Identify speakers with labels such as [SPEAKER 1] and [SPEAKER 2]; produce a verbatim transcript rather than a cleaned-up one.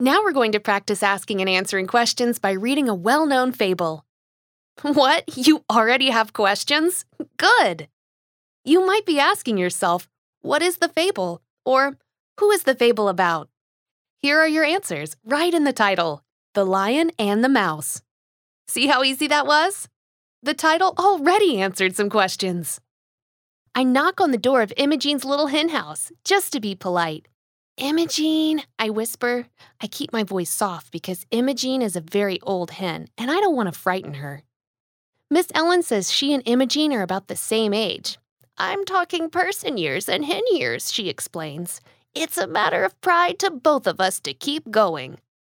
[SPEAKER 1] Now we're going to practice asking and answering questions by reading a well-known fable. What? You already have questions? Good! You might be asking yourself, what is the fable? Or, who is the fable about? Here are your answers, right in the title, The Lion and the Mouse. See how easy that was? The title already answered some questions. I knock on the door of Imogene's little hen house, just to be polite. Imogene, I whisper. I keep my voice soft because Imogene is a very old hen, and I don't want to frighten her. Miss Ellen says she and Imogene are about the same age. I'm talking person years and hen years, she explains. It's a matter of pride to both of us to keep going.